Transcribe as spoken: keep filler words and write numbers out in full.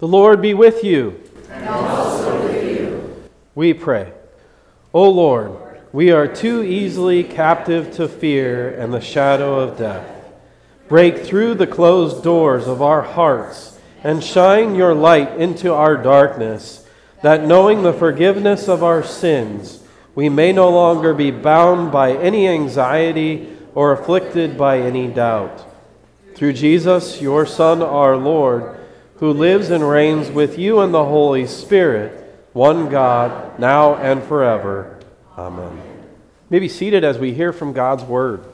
The Lord be with you. And also with you. We pray. O Lord, we are too easily captive to fear and the shadow of death. Break through the closed doors of our hearts and shine your light into our darkness, that knowing the forgiveness of our sins, we may no longer be bound by any anxiety or afflicted by any doubt. Through Jesus, your Son, our Lord, who lives and reigns with you and the Holy Spirit, one God, now and forever. Amen. You may be seated as we hear from God's word.